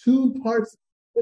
two parts.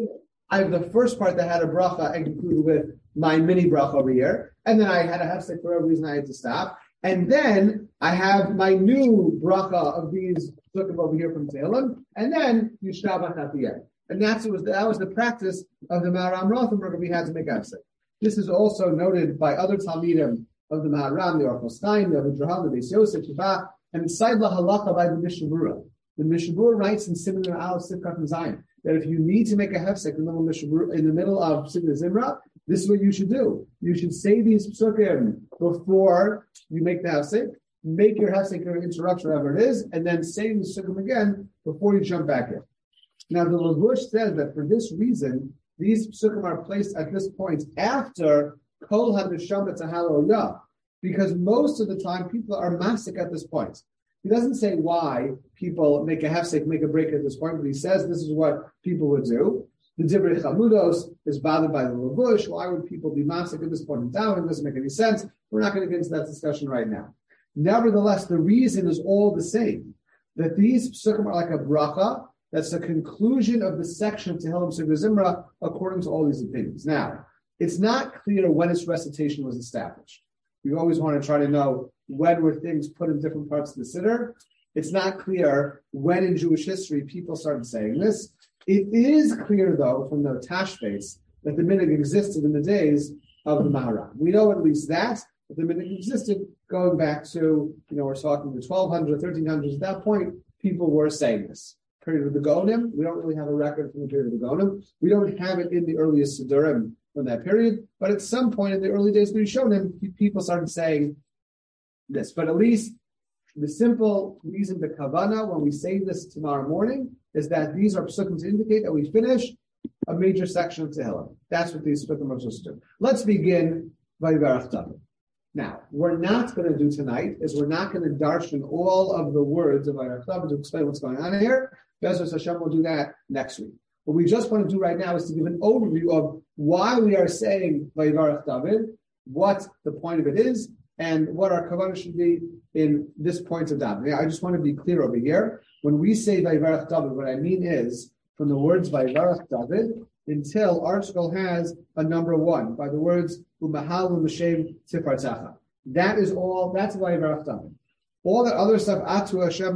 I have the first part that had a bracha and concluded with my mini bracha over here, and then I had a hefsek for a reason I had to stop, and then I have my new bracha of these psukim over here from Tehillim, and then Yishtabach at the end. And that was the practice of the Maharam Rothenberg. We had to make hefsek. This is also noted by other Talmidim of the Maharam, the Orchos Chaim, the Avidraham, the Beis Yosef, and inside the halacha by the Mishnah Berurah. The Mishnah Berurah writes in Siman Aleph Sifkat and Zayin that if you need to make a hefsek in the middle of Siman Zimra, this is what you should do. You should say these psukim before you make the hefsek, make your hefsek or interruption, whatever it is, and then say the psukim again before you jump back in. Now, the Lavush says that for this reason, these psukim are placed at this point after Kol HaNeshama Tahalo Yah, because most of the time people are masik at this point. He doesn't say why people make a hefsek, make a break at this point, but he says this is what people would do. The Divrei Chamudos is bothered by the Lavush. Why would people be masik at this point in time? It doesn't make any sense. We're not going to get into that discussion right now. Nevertheless, the reason is all the same, that these psukim are like a bracha. That's the conclusion of the section of Tehillim Sivir Zimra, according to all these opinions. Now, it's not clear when its recitation was established. You always want to try to know when were things put in different parts of the Siddur. It's not clear when in Jewish history people started saying this. It is clear, though, from the Tashbetz that the minhag existed in the days of the Maharam. We know at least that the minhag existed going back to, we're talking the 1200s, 1300s. At that point, people were saying this. Period of the Gaonim, we don't really have a record from the period of the Gaonim. We don't have it in the earliest Siddurim from that period, but at some point in the early days of the Rishonim, people started saying this. But at least the simple reason, the kavana, when we say this tomorrow morning, is that these are psukim to indicate that we finished a major section of Tehillim. That's what these psukim are supposed to do. Let's begin by Vayivarach David. Now, we're not going to do tonight is we're not going to darshan all of the words of Vayivarach David to explain what's going on here. Bezos Hashem will do that next week. What we just want to do right now is to give an overview of why we are saying Vayivarach David, what the point of it is, and what our kavanah should be in this point of David. Now, I just want to be clear over here. When we say Vayivarach David, what I mean is from the words Vayivarach David until ArtScroll has a number 1 by the words Umahal U'Mashem Tifartecha. That is all. That's Vayivarach David. All that other stuff, Atu Hashem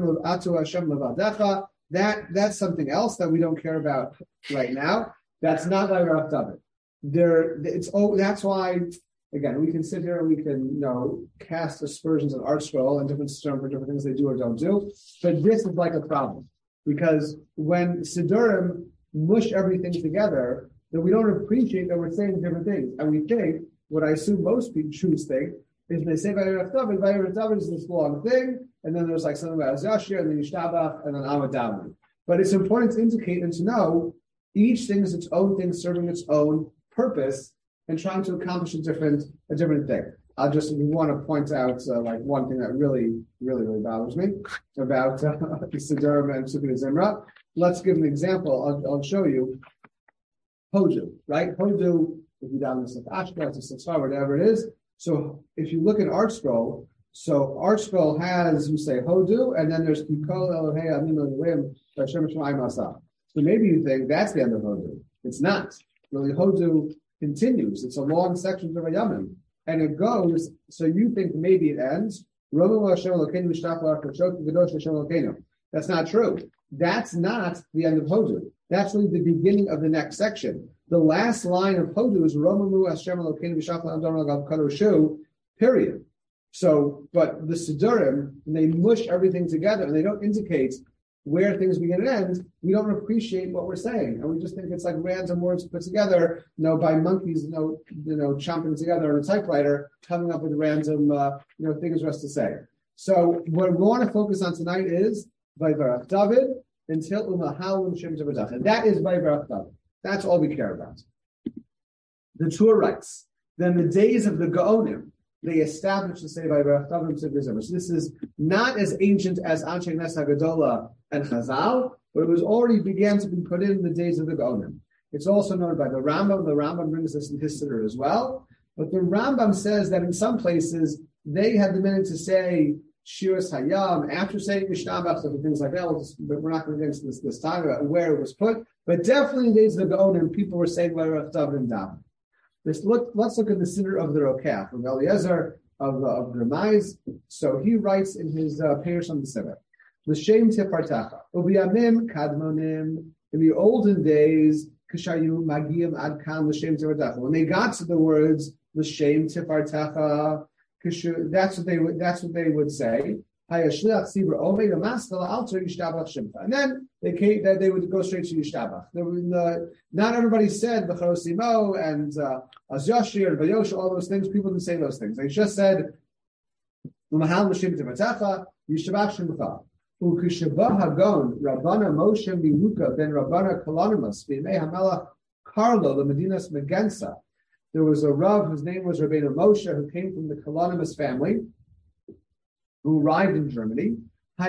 Levadecha. That's something else that we don't care about right now. That's not Vayivarach David. That's why, again, we can sit here and we can, cast aspersions on ArtScroll and different terms for different things they do or don't do. But this is like a problem because when Siddurim mush everything together, then we don't appreciate that we're saying different things, and we think what I assume most people Jews think is they say Vayivarach David is this long thing. And then there's like something about Zashir, and then Yishtabach, and then Amud David. But it's important to indicate and to know each thing is its own thing, serving its own purpose, and trying to accomplish a different thing. I'll just, if you want to point out one thing that really, really, really bothers me about Siddurim and Sukkat Zimra. Let's give an example. I'll show you. Hodu, right? Hodu, if you down this Ashkenaz, whatever it is. So if you look at ArtScroll, so ArtScroll has, you say Hodu, and then there's Kikol Elohei Amin Elohim Hashem Shemaim Asah. So maybe you think that's the end of Hodu. It's not. Really, Hodu continues. It's a long section of Vayamim. And it goes, so you think maybe it ends. That's not true. That's not the end of Hodu. That's really the beginning of the next section. The last line of Hodu is Romamu Hashem Elokeinu V'Shachal Amdon Agav Kadoshu, period. So, but the Siddurim, when they mush everything together and they don't indicate where things begin and end, we don't appreciate what we're saying. And we just think it's like random words put together, by monkeys, chomping together on a typewriter, coming up with random, things for us to say. So what we want to focus on tonight is Vayivarach David until Umahal U'Mashem Tifartecha. And that is Vayivarach David. That's all we care about. The Torah writes, then the days of the Gaonim, they established the say Vayivarach David. So this is not as ancient as Anshe Knesset Hagadola and Chazal, but it was already began to be put in the days of the Gaonim. It's also noted by the Rambam. The Rambam brings this in his Siddur as well. But the Rambam says that in some places they had the minute to say Shiras Hayam after saying Mishnah and things like that. But we're not going to get into this time about where it was put. But definitely in the days of the Gaonim, people were saying Vayrach David and David. Let's look at the Siddur of the Rokach, of Eliezer, of Ramais. So he writes in his Parish on the Siddur, L'shem Tifartacha, Ubiyamim Kadmonim, in the olden days, Kishayu Magiyim Adkan L'shem Tifartacha. When they got to the words L'shem Tifartacha, that's what they would say. And then they would go straight to Yishtabach. Not everybody said B'charosimo and Azyashir and Vayosh, all those things. People didn't say those things. They just said L'mahal L'shem Tifartacha, Yishtabach Shemcha. Ukishabah Hagon, Rabbana Moshe Miluka, ben Rabbana Kalonimus, B'mei Hamelach Karlo, the Medinas Megensa. There was a Rav whose name was Rabbeinu Moshe, who came from the Kalonimus family, who arrived in Germany. He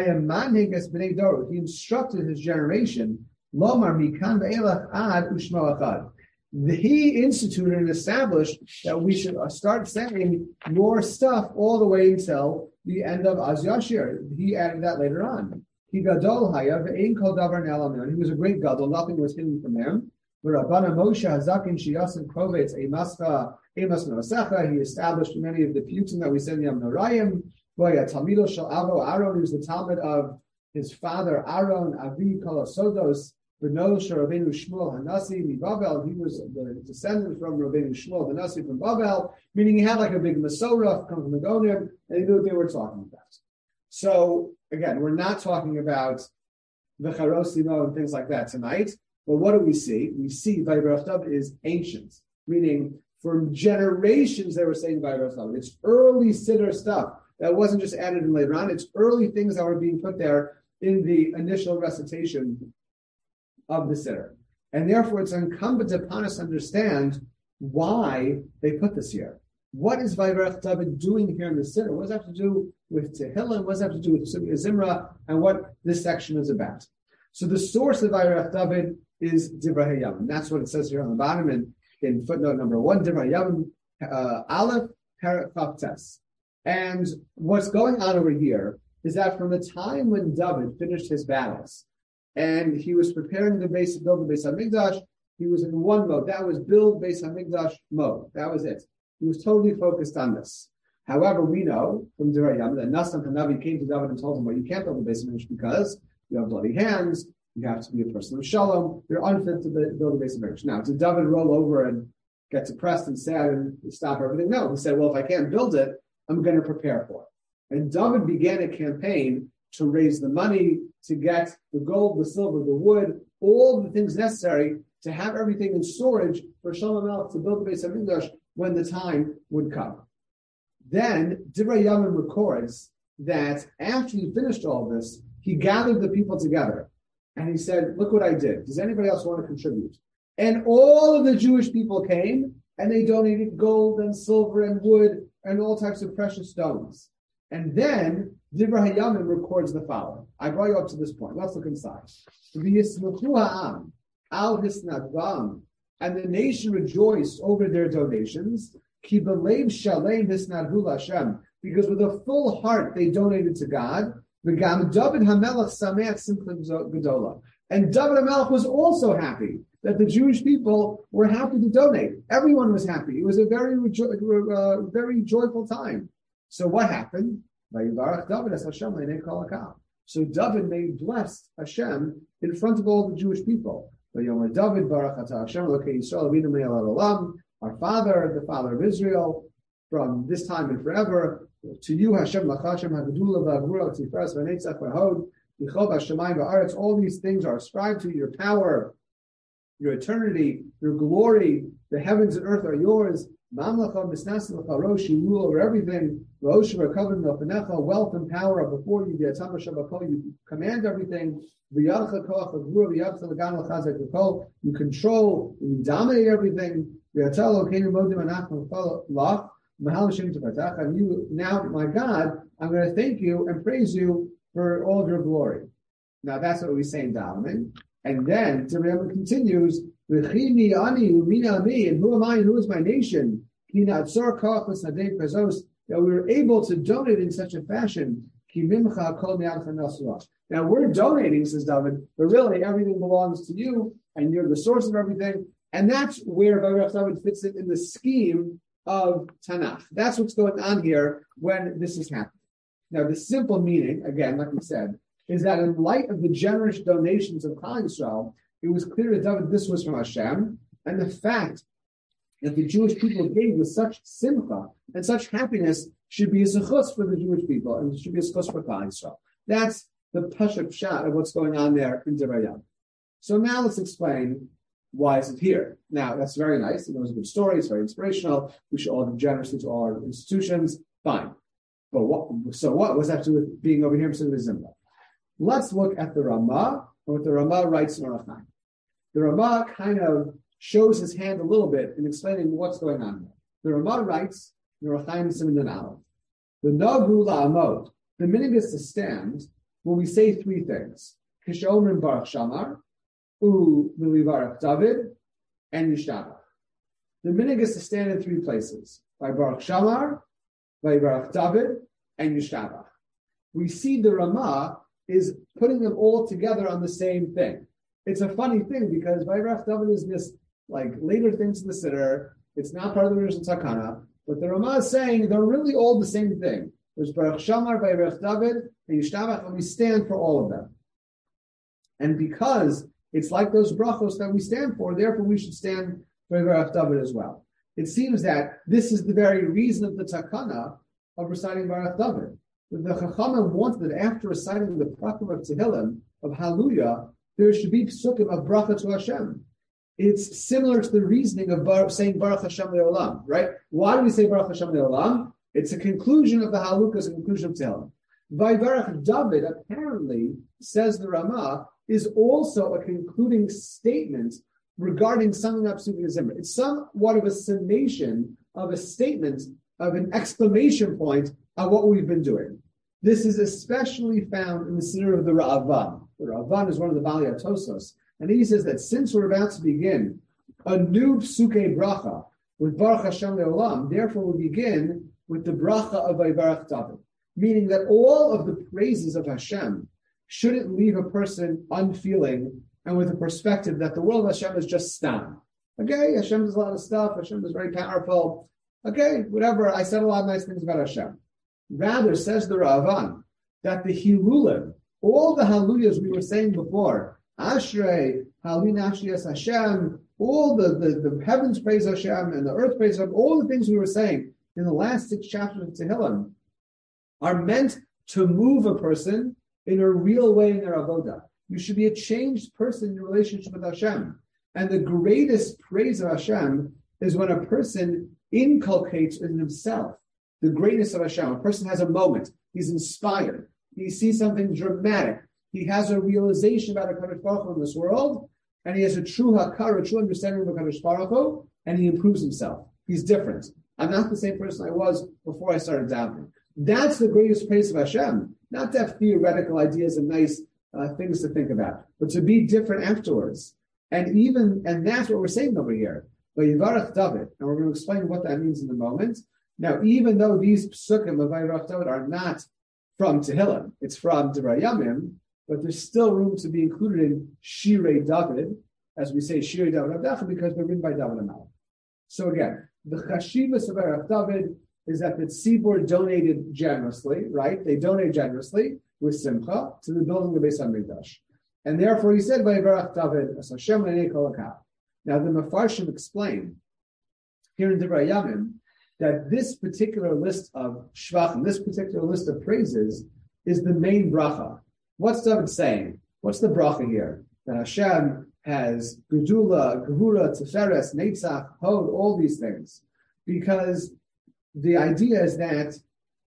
instructed his generation, Lomar Mikan Ve'elach Ad Ushmo Achad. He instituted and established that we should start saying more stuff all the way until the end of Az Yashir. He added that later on. He gadol haya ve'ein kol davar ne'alamin. He was a great gadol. Nothing was hidden from him. Rabbana Moshe Hazakin Shiyasin Kovetz Emascha Emas Nosecha. He established many of the piyutim that we said in Yom Norayim. Talmido Shel Avo Aaron, he was the Talmud of his father Aaron, Avi Kolosodos, Beno Shel Rabbeinu Shmuel Hanasi Mibavel. He was the descendant from Rabbeinu Shmuel Hanasi from Bavel, meaning he had like a big Masorah come from the Gonim, and he knew what they were talking about. So again, we're not talking about the Charosimo and things like that tonight. But what do we see? We see Vayrach David is ancient, meaning for generations they were saying Vayrach David. It's early Siddur stuff. That wasn't just added in later on. It's early things that were being put there in the initial recitation of the Siddur. And therefore, it's incumbent upon us to understand why they put this here. What is Vayrach David doing here in the Siddur? What does that have to do with Tehillim? What does that have to do with Zimra? And what this section is about? So the source of Vayrach David is Divrei Hayamim. That's what it says here on the bottom in footnote number 1, Divrei Hayamim, Aleph, Perek Chaf Tes. And what's going on over here is that from the time when David finished his battles and he was preparing the base to build the Beis HaMikdash, he was in one mode. That was build Beis HaMikdash mode. That was it. He was totally focused on this. However, we know from Divrei Hayamim that Natan Hanavi came to David and told him, well, you can't build the Beis HaMikdash because you have bloody hands, you have to be a person of Shalom, you're unfit to build a Beis HaMikdash. Now, did David roll over and get depressed and sad and stop everything? No. He said, well, if I can't build it, I'm going to prepare for it. And David began a campaign to raise the money, to get the gold, the silver, the wood, all the things necessary to have everything in storage for Shlomo Melech to build the Beis HaMikdash when the time would come. Then Divrei Hayamim records that after he finished all this, he gathered the people together and he said, look what I did. Does anybody else want to contribute? And all of the Jewish people came and they donated gold and silver and wood and all types of precious stones. And then Divrei Hayamim records the following. I brought you up to this point. Let's look inside. And the nation rejoiced over their donations. Because with a full heart they donated to God. And David HaMelech was also happy that the Jewish people were happy to donate. Everyone was happy. It was a very joyful time. So what happened? So David made blessed Hashem in front of all the Jewish people. Our Father, the Father of Israel, from this time and forever, to you, Hashem, Lachashem, Hagdula, V'Agvura, Tifras, V'Netzach, V'Hod, Yichov, Hashemayim, V'Aretz, all these things are ascribed to your power, your eternity, your glory. The heavens and earth are yours. Mamlacha, Misnasilacha, Rosh, you rule over everything. Rosh, Recovered, Melchanecha, wealth and power are before you. V'Yatam Shabakol, you command everything. V'Yadcha Koach, V'Agvura, V'Yadcha Lagan, L'Chazek, V'Kol, you control, you dominate everything. V'Yatal, Okeinu, Modim, Anachim, Lach. And you, now, my God, I'm going to thank you and praise you for all of your glory. Now, that's what we say in Davening. And then, Tirmiyah continues, and who am I and who is my nation? That we were able to donate in such a fashion. Now, we're donating, says David, but really everything belongs to you, and you're the source of everything. And that's where Vayrach David fits in the scheme of Tanakh. That's what's going on here when this is happening. Now, the simple meaning, again, like we said, is that in light of the generous donations of Klal Yisrael, it was clear to David this was from Hashem, and the fact that the Jewish people gave with such simcha and such happiness should be a zechus for the Jewish people, and it should be a zechus for Klal Yisrael. That's the pashut pshat of what's going on there in Divrei Yam. So now let's explain why is it here. Now, that's very nice. It was a good story. It's very inspirational. We should all give generously to all our institutions. Fine. But what does that have to do with being over here in Zimra? Let's look at the Ramah, and what the Ramah writes in Orach Chaim. The Ramah kind of shows his hand a little bit in explaining what's going on here. The Ramah writes in Orach Chaim Siman Aleph, the Nagu La'amod, the minhag is to stand when we say three things. Kishomrim Baruch Shamar, Livarach David, and Yishtabach. The minhag is to stand in three places: by Baruch Shamar, by Baruch David, and Yishtabach. We see the Ramah is putting them all together on the same thing. It's a funny thing because by Baruch David is this like later things in the Siddur. It's not part of the original Takana, but the Ramah is saying they're really all the same thing. There's Baruch Shamar, by Baruch David, and Yishtabach, and we stand for all of them. And because it's like those brachos that we stand for, therefore we should stand for Baruch David as well. It seems that this is the very reason of the takana of reciting Baruch David. The Chachamim wanted that after reciting the prakim of Tehillim, of Hallelujah, there should be psukim of bracha to Hashem. It's similar to the reasoning of saying Baruch Hashem Le'olam, right? Why do we say Baruch Hashem Le'olam? It's a conclusion of the Halukah, it's a conclusion of Tehillim. Baruch David, apparently, says the Ramah, is also a concluding statement regarding something absolutely Zimra. It's somewhat of a summation of a statement, of an exclamation point on what we've been doing. This is especially found in the Siddur of the Ra'avan. The Ra'avan is one of the Bali Tosos, and he says that since we're about to begin a new Psuke Bracha with Baruch Hashem Le'olam, therefore we begin with the Bracha of Baruch David, meaning that all of the praises of Hashem shouldn't leave a person unfeeling and with a perspective that the world of Hashem is just stam. Okay, Hashem does a lot of stuff, Hashem is very powerful. Okay, whatever, I said a lot of nice things about Hashem. Rather, says the Ra'avan, that the Hilulim, all the Hallelujahs we were saying before, Ashrei, Halina Ashriyas Hashem, all the heavens praise Hashem and the earth praise Hashem, all the things we were saying in the last 6 chapters of Tehillim are meant to move a person in a real way in their avodah. You should be a changed person in your relationship with Hashem. And the greatest praise of Hashem is when a person inculcates in himself the greatness of Hashem. A person has a moment. He's inspired. He sees something dramatic. He has a realization about HaKadosh Baruch Hu in this world, and he has a true hakar, a true understanding of HaKadosh Baruch Hu, and he improves himself. He's different. I'm not the same person I was before I started davening. That's the greatest praise of Hashem. Not to have theoretical ideas and nice things to think about, but to be different afterwards. And that's what we're saying over here. But Yivarach David, and we're going to explain what that means in a moment. Now, even though these psukim of Yivarach David are not from Tehillim, it's from Divrei Yamim, but there's still room to be included in Shirei David, as we say Shirei David Avdacha, because they're written by David HaMelech. So again, the chashivas of Yivarach David is that the tzibur donated generously, right? They donate generously with simcha to the building of the Beis HaMikdash. And therefore he said, Vayivarach David, as Hashem l'nei kol hakav. Now the Mefarshim explain here in Divrei Yamim that this particular list of shvachim, this particular list of praises is the main bracha. What's David saying? What's the bracha here? That Hashem has Gedula, Gevura, Tiferes, Netzach, Hod, all these things. Because the idea is that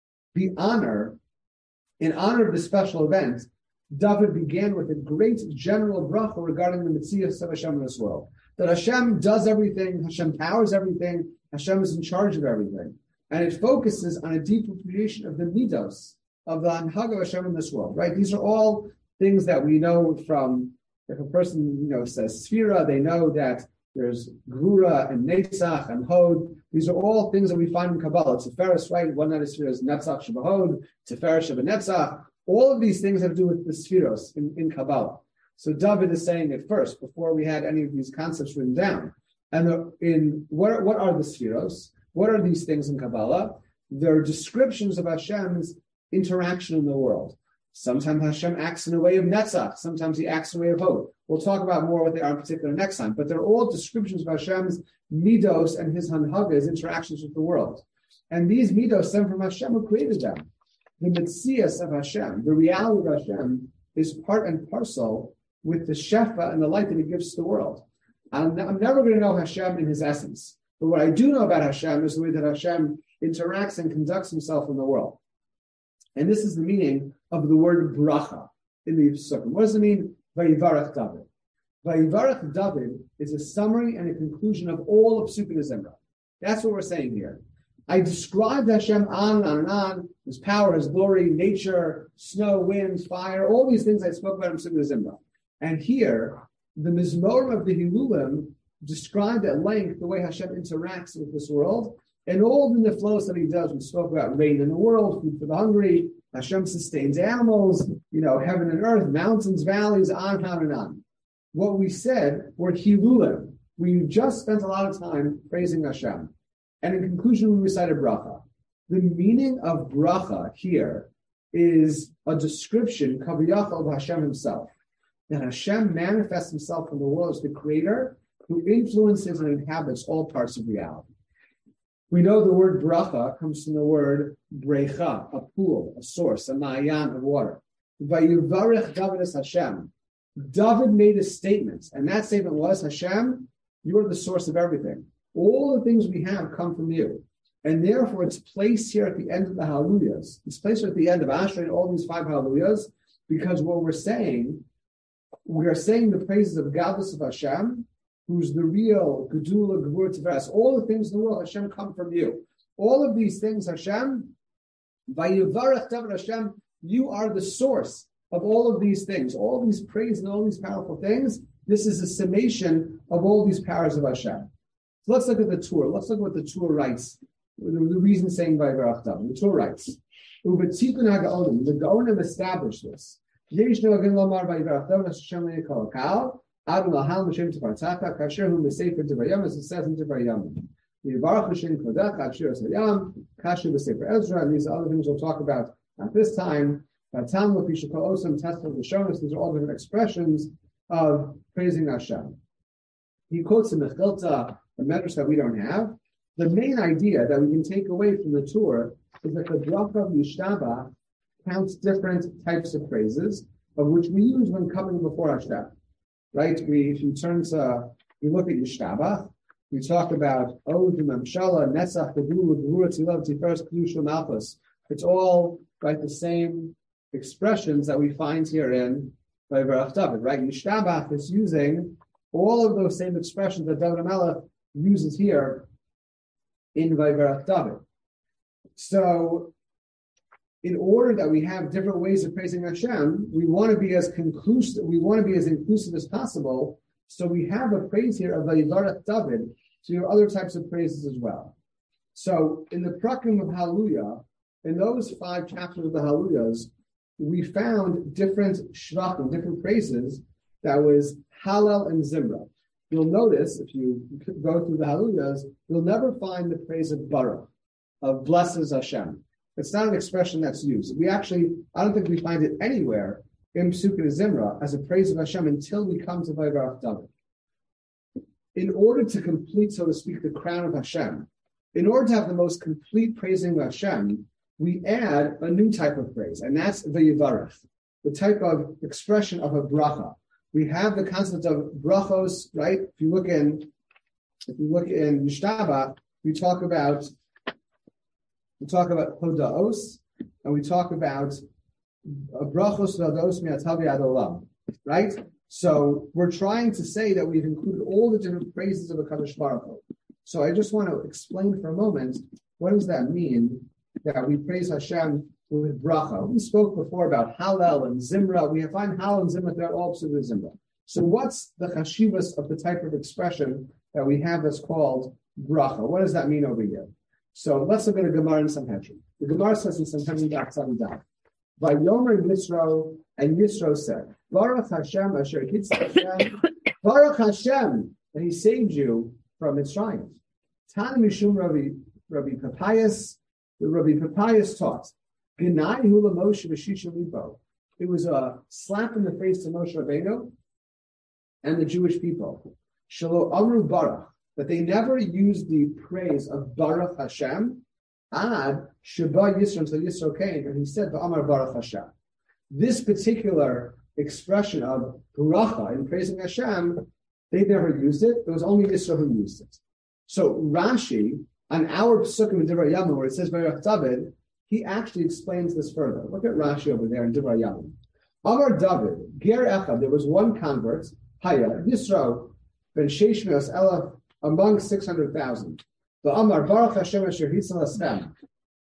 in honor of this special event, David began with a great general bracha regarding the Metzias of Hashem in this world. That Hashem does everything, Hashem powers everything, Hashem is in charge of everything. And it focuses on a deep appreciation of the midos, of the Anhag of Hashem in this world, right? These are all things that we know from, if a person, says Sfira, they know that there's Gvura and Netzach and Hod. These are all things that we find in Kabbalah. Tiferes, right? One night of Sfira is Netzach Shabbat Hod, Tiferes Shabbat Netzach. All of these things have to do with the Sfiros in Kabbalah. So David is saying it first, before we had any of these concepts written down. And what are the spheros? What are these things in Kabbalah? They're descriptions of Hashem's interaction in the world. Sometimes Hashem acts in a way of netzach. Sometimes he acts in a way of hope. We'll talk about more what they are in particular next time. But they're all descriptions of Hashem's midos and his hanhaga, his interactions with the world. And these midos stem from Hashem who created them. The mitzias of Hashem, the reality of Hashem, is part and parcel with the shefa and the light that he gives to the world. I'm never going to know Hashem in his essence. But what I do know about Hashem is the way that Hashem interacts and conducts himself in the world. And this is the meaning of the word bracha in the Psukim. What does it mean? Vayivarach David. Vayivarach David is a summary and a conclusion of all of Psukim Zimra. That's what we're saying here. I described Hashem on and on, his power, his glory, nature, snow, wind, fire, all these things I spoke about in Psukim Zimra. And here, the Mizmorim of the Hilulim described at length the way Hashem interacts with this world, and all the niflos that he does. We spoke about rain in the world, food for the hungry, Hashem sustains animals, heaven and earth, mountains, valleys, on and on. What we said were Hilulim. We just spent a lot of time praising Hashem. And in conclusion, we recited bracha. The meaning of bracha here is a description, kaviyachal, of Hashem himself. That Hashem manifests himself in the world as the creator who influences and inhabits all parts of reality. We know the word bracha comes from the word brecha, a pool, a source, a ma'ayan of water. Vayivarech David es Hashem. David made a statement, and that statement was, Hashem, you are the source of everything. All the things we have come from you. And therefore, it's placed here at the end of the Hallelujahs. It's placed at the end of Ashrei and all these 5 Hallelujahs, because what we are saying the praises of Gadlus of Hashem, who's the real Gedula, Gevurah, Tiferes. All the things in the world, Hashem, come from you. All of these things, Hashem, Vayivarech David Hashem, you are the source of all of these things, all of these praise and all these powerful things. This is a summation of all these powers of Hashem. So let's look at the Torah. Let's look at what the Torah writes. The reason saying Vayivarech David. The Torah writes, Ubetikun HaGaonim, the Gaonim established this. Yesh no agin lomar Vayivarech David Hashem le'yikol kal. Adam lahal m'shem t'vartaka kasher hu m'sefer t'vayam, as it says in t'vayam. Yivarach Hashem kodach kasher s'ayam kasher b'sefer Ezra, and these other things we'll talk about at this time. Vatam l'pisha kol osam tesla l'shonos. These are all different expressions of praising Hashem. He quotes in Mechilta, a medrash that we don't have. The main idea that we can take away from the Torah is that the bracha of Yishtabach counts different types of praises, of which we use when coming before Hashem. Right? If you look at Yishtabach, we talk about Od Memshala, Netzach, Gedula, Gevurah, Tzilav, Tiferes, Kedusha, Malchus. It's all right, the same expressions that we find here in Vayivarech David. Right? Yishtabach is using all of those same expressions that David HaMelech uses here in Vayivarech David. So, in order that we have different ways of praising Hashem, we want to be as conclusive, we want to be as inclusive as possible. So we have a praise here of Vayivarech David, so you have other types of praises as well. So in the Prakim of Hallelujah, in those 5 chapters of the Hallelujahs, we found different shvachim, different praises that was Hallel and Zimra. You'll notice, if you go through the Hallelujahs, you'll never find the praise of Baruch, of blesses Hashem. It's not an expression that's used. I don't think we find it anywhere in Psukim Zimra as a praise of Hashem until we come to Vayivarech David. In order to complete, so to speak, the crown of Hashem, in order to have the most complete praising of Hashem, we add a new type of praise, and that's Vayivarech, the type of expression of a bracha. We have the concept of brachos, right? If you look in Yishtabach, we talk about hodaos, and we talk about brachos hodaos mi'atavi ad olam, right? So we're trying to say that we've included all the different praises of a Kadosh Baruch Hu. So I just want to explain for a moment, what does that mean that we praise Hashem with bracha? We spoke before about Hallel and Zimra. We find Hallel and Zimra, they're all Psukim Zimra. So what's the chashivas of the type of expression that we have that's called bracha? What does that mean over here? So let's look at a Gemara in Sanhedrin. The Gemara says in Sanhedrin Daf Tzadidah, Vayomer Yisro, and Yisro said, Baruch Hashem Asher Hitzah Hashem. Baruch Hashem that He saved you from Mitzrayim. Tana Mishum Rabbi Papias. Rabbi Papias taught. Gnai Hula Moshe V'Shisha Lipo. It was a slap in the face to Moshe Rabbeinu and the Jewish people. Shelo Amru Baruch, that they never used the praise of Baruch Hashem. Ad Sheba Yisro until Yisro came, and he said, "V'Amar Baruch Hashem." This particular expression of bracha in praising Hashem, they never used it. It was only Yisro who used it. So Rashi, on our Psukim in Divrei Yamim, where it says Baruch David, he actually explains this further. Look at Rashi over there in Divrei Yamim. Amar David, Ger Echad, there was one convert, Haya, Yisro, ben Sheish Me'os Elef, among 600,000. The Amar Baruch Hashem Asher Hitzah Hashem.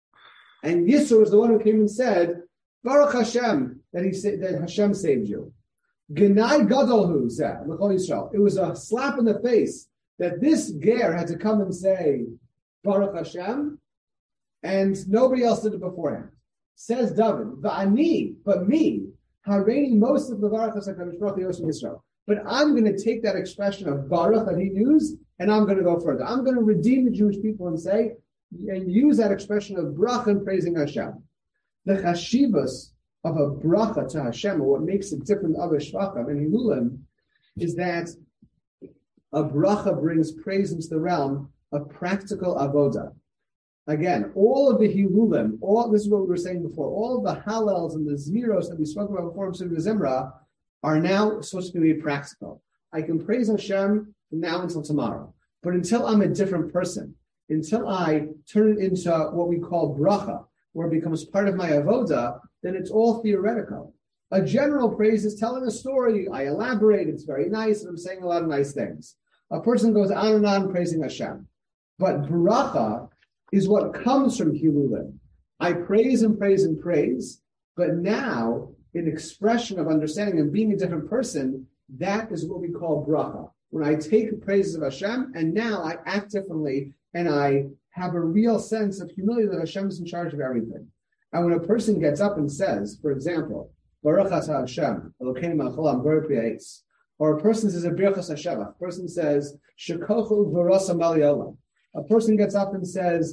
And Yisro was the one who came and said, Baruch Hashem, that Hashem saved you. Genai Gadolhu said, L'chol Yisrael. It was a slap in the face that this Ger had to come and say, Baruch Hashem, and nobody else did it beforehand. Says David, Va'ani, but me, Hareini most of the Baruch HaKadosh Baruch Hu Yisrael. But I'm going to take that expression of Baruch that he used, and I'm going to go further. I'm going to redeem the Jewish people and say, and use that expression of bracha and praising Hashem. The chashivas of a bracha to Hashem, or what makes it different than other shvachim and hilulim, is that a bracha brings praise into the realm of practical avoda. Again, all of the hilulim, this is what we were saying before, all of the halals and the zmiros that we spoke about before in Sivir Zimra are now supposed to be practical. I can praise Hashem from now until tomorrow. But until I'm a different person, until I turn it into what we call bracha, where it becomes part of my avoda, then it's all theoretical. A general praise is telling a story. I elaborate. It's very nice, and I'm saying a lot of nice things. A person goes on and on praising Hashem. But bracha is what comes from hilulim. I praise and praise and praise, but now, in expression of understanding and being a different person, that is what we call bracha. When I take the praises of Hashem, and now I act differently, and I have a real sense of humility that Hashem is in charge of everything. And when a person gets up and says, for example, Baruch Atah Hashem, Elokeinu melech haolam, Baruch B'Yais, or a person says a Birchas Hashem, a person says, Shekochu V'Rasa Mali Olam. A person gets up and says,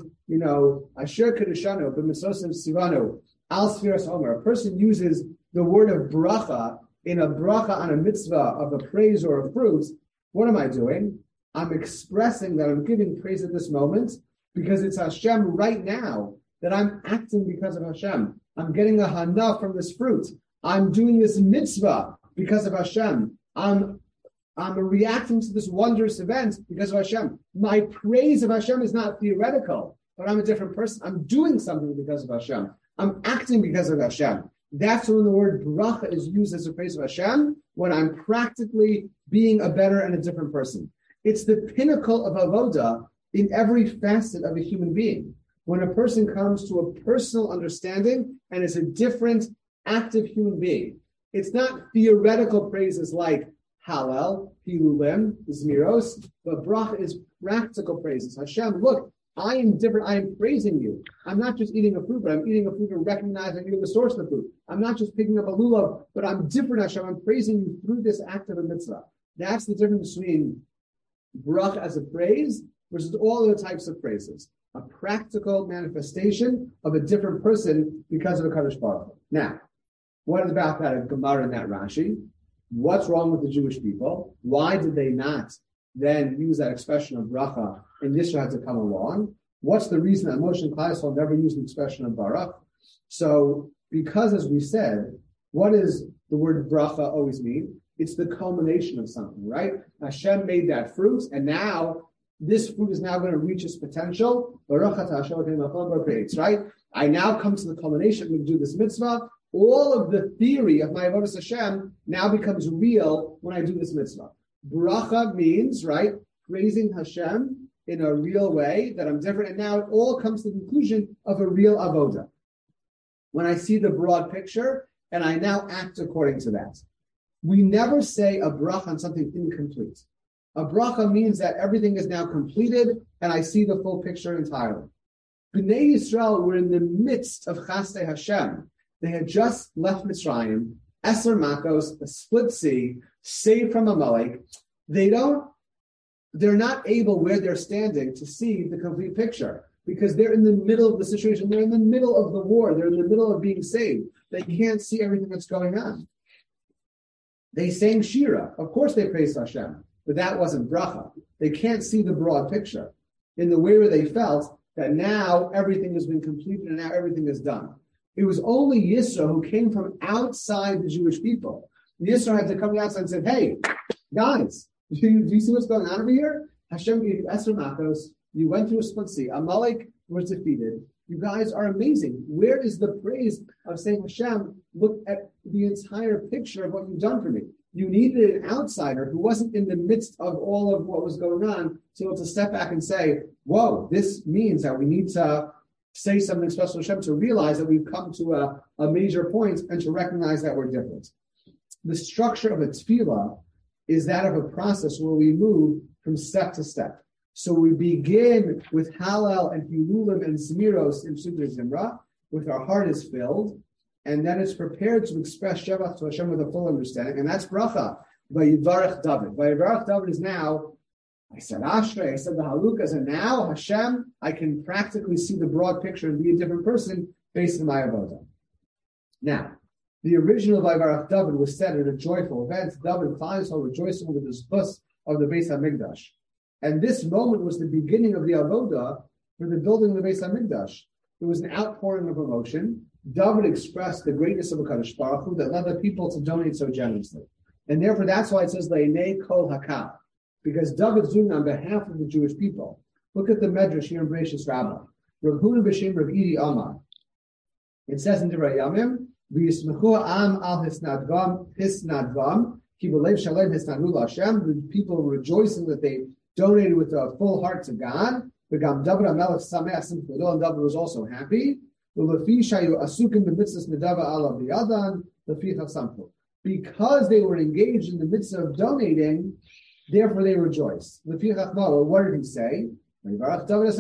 Asher Kedushanu, B'Misosim Sivanu, Al Sfiras Omer. A person uses the word of bracha in a bracha on a mitzvah of a praise or a fruit. What am I doing? I'm expressing that I'm giving praise at this moment because it's Hashem right now that I'm acting because of Hashem. I'm getting a hana from this fruit. I'm doing this mitzvah because of Hashem. I'm reacting to this wondrous event because of Hashem. My praise of Hashem is not theoretical, but I'm a different person. I'm doing something because of Hashem. I'm acting because of Hashem. That's when the word bracha is used as a praise of Hashem, when I'm practically being a better and a different person. It's the pinnacle of avoda in every facet of a human being. When a person comes to a personal understanding and is a different, active human being. It's not theoretical praises like Hallel, Hilulim, Zmiros, but bracha is practical praises. Hashem, look, I am different. I am praising you. I'm not just eating a fruit, but I'm eating a fruit and recognizing you're the source of the fruit. I'm not just picking up a lulav, but I'm different, Hashem. I'm praising you through this act of a mitzvah. That's the difference between bracha as a praise versus all other types of praises. A practical manifestation of a different person because of a Kadosh Baruch Hu. Now, what about that Gemara in that Rashi? What's wrong with the Jewish people? Why did they not then use that expression of bracha and Yisro had to come along? What's the reason that Moshe and Klal Yisrael never used the expression of baruch? So, because as we said, what does the word bracha always mean? It's the culmination of something, right? Hashem made that fruit, and now this fruit is now going to reach its potential. Baruch atah Hashem, right? I now come to the culmination. We do this mitzvah. All of the theory of my avodas Hashem now becomes real when I do this mitzvah. Bracha means, right, praising Hashem in a real way, that I'm different, and now it all comes to the conclusion of a real avoda. When I see the broad picture, and I now act according to that. We never say a bracha on something incomplete. A bracha means that everything is now completed, and I see the full picture entirely. Bnei Yisrael were in the midst of Chasdei Hashem. They had just left Mitzrayim. Eser Makos, a split sea, saved from Amalek. They're not able where they're standing to see the complete picture because they're in the middle of the situation. They're in the middle of the war. They're in the middle of being saved. They can't see everything that's going on. They sang Shira. Of course they praised Hashem, but that wasn't bracha. They can't see the broad picture in the way where they felt that now everything has been completed and now everything is done. It was only Yisro who came from outside the Jewish people. Yisro had to come outside and said, hey, guys, do you see what's going on over here? Hashem gave you Eser Makos. You went through a split sea. Amalek was defeated. You guys are amazing. Where is the praise of saying, Hashem, look at the entire picture of what you've done for me? You needed an outsider who wasn't in the midst of all of what was going on to be able to step back and say, whoa, this means that we need to say something special to Hashem to realize that we've come to a major point and to recognize that we're different. The structure of a tefillah is that of a process where we move from step to step. So we begin with Hallel and Hilulim and Zmiros in Sudra Zimra, with our heart is filled, and then it's prepared to express Shevach to Hashem with a full understanding, and that's bracha. Vayivarech David. Vayivarech David is now, I said Ashrei, I said the Halukas, and now Hashem, I can practically see the broad picture and be a different person based on my avodah. Now, the original Vayivarech David was said at a joyful event. David finds her rejoicing with his bus of the Beis HaMikdash. And this moment was the beginning of the avodah for the building of the Beis HaMikdash. It was an outpouring of emotion. David expressed the greatness of HaKadosh Baruch Hu that led the people to donate so generously. And therefore, that's why it says, Le'nei kol hakal, because David's doing it on behalf of the Jewish people. Look at the Medrash here in Bereshis Rabbah. Rav Huna b'Shem Rav Idi Amar. It says in Divrei Yamim, V'yismechu am al hisnadvam, ki b'lev shalem hisnadu l'Hashem. The people were rejoicing that they donated with a full heart to God. V'gam David HaMelech sameach simchado, and David was also happy. Because they were engaged in the midst of donating, therefore they rejoiced. What did he say? Because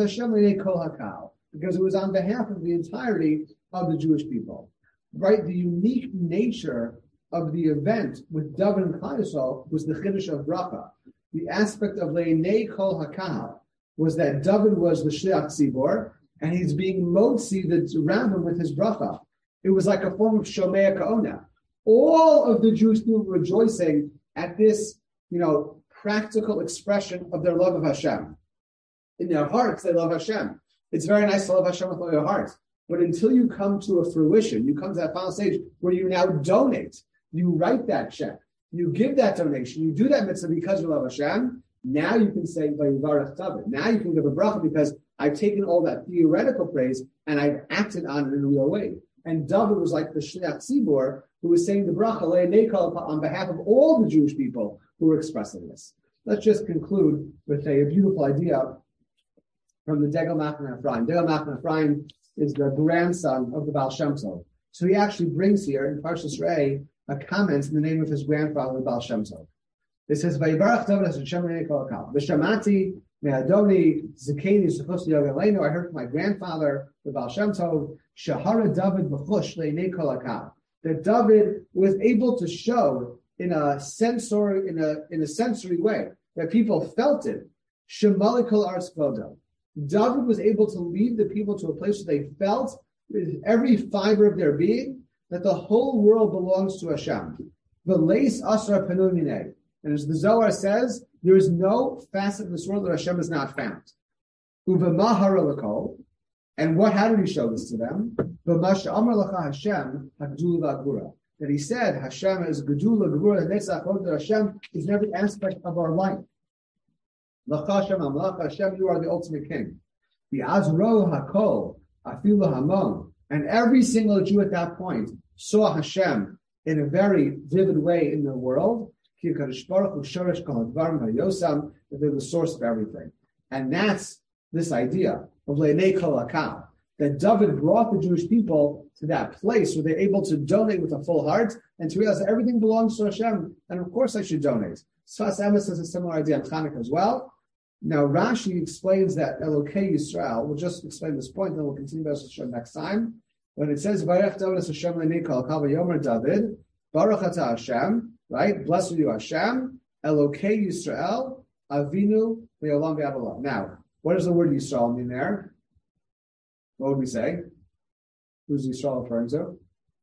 it was on behalf of the entirety of the Jewish people. Right? The unique nature of the event with David and Klal Yisrael was the Chiddush of Bracha. The aspect of Le'nei Kol HaKahal was that David was the Shliach Tzibor, and he's being motzi the Rambam with his bracha. It was like a form of Shomea Ka'ona. All of the Jewish people were rejoicing at this, practical expression of their love of Hashem. In their hearts, they love Hashem. It's very nice to love Hashem with all your heart. But until you come to a fruition, you come to that final stage where you now donate. You write that check. You give that donation. You do that mitzvah because you love Hashem. Now you can say, Vayivarech David. Now you can give a bracha because I've taken all that theoretical praise and I've acted on it in a real way. And David was like the Shliach Tzibor who was saying the bracha on behalf of all the Jewish people who were expressing this. Let's just conclude with a beautiful idea from the Degel Machne Ephraim. Degel Machne Ephraim is the grandson of the Baal Shem Tov. So he actually brings here in Parshas Re'eh a comment in the name of his grandfather, the Baal Shem Tov. It says, Vayivarech David as Hashem Le'nei Kol HaKal. V'shamati me'adoni zikeni zechus li'yogaleinu. I heard from my grandfather, the Baal Shem Tov, Shahara David b'chush Le'nei Kol HaKal. That David was able to show in a sensory way that people felt it. Shemali Kol Aretz Kvodo. David was able to lead the people to a place where they felt with every fiber of their being that the whole world belongs to Hashem. V'leis asar penu minei. And as the Zohar says, there is no facet in this world that Hashem has not found. Uvemahar l'kol. And how did he show this to them? V'masha amar l'cha Hashem hagdula v'agvura. That he said, Hashem is gedula, gevura, netzach, that Hashem is in every aspect of our life. L'cha Hashem amlach Hashem, you are the ultimate king. V'azro hakol, afilu hamon. And every single Jew at that point saw Hashem in a very vivid way in the world. That they're the source of everything. And that's this idea of Le'nei Kol HaKal, that David brought the Jewish people to that place where they're able to donate with a full heart and to realize that everything belongs to Hashem, and of course I should donate. Sfas Emes has a similar idea on Chanukah as well. Now Rashi explains that Elokei Yisrael, we'll just explain this point, then we'll continue this next time. When it says, Vayech David as Hashem Le'nei Kol HaKal, Yomer David, Baruch Atah Hashem, right? Blessed are you, Hashem, Elokei Yisrael, Avinu Le'olam Ve'ad Olam. Now, what does the word Yisrael mean there? What would we say? Who's Yisrael referring to?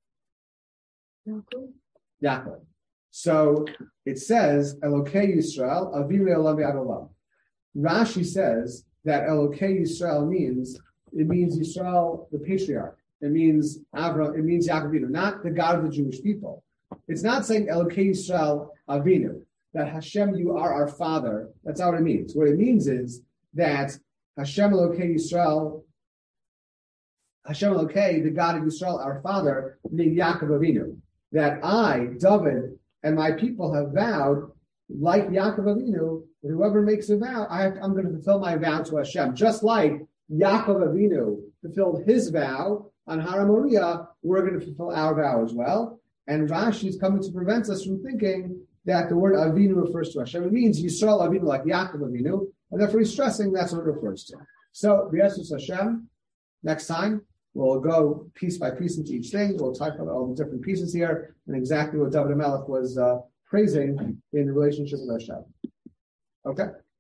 Yaakov. So it says Elokei Yisrael, Avinu Le'olam Ve'ad Olam. Rashi says that Elokei Yisrael means Yisrael, the patriarch. It means Avraham. It means Yaakov Avinu, not the God of the Jewish people. It's not saying Elokei Yisrael Avinu, that Hashem, you are our father. That's not what it means. What it means is that Hashem Elokei Yisrael, Hashem Elokei, the God of Yisrael, our father, named Yaakov Avinu. That I, David, and my people have vowed, like Yaakov Avinu, that whoever makes a vow, I'm going to fulfill my vow to Hashem. Just like Yaakov Avinu fulfilled his vow on Har Moriah, we're going to fulfill our vow as well. And Rashi is coming to prevent us from thinking that the word Avinu refers to Hashem. It means Yisrael Avinu, like Yaakov Avinu, and therefore he's stressing that's what it refers to. So, B'Yesus Hashem, next time, we'll go piece by piece into each thing. We'll talk about all the different pieces here and exactly what David HaMelech was praising in relationship with Hashem. Okay?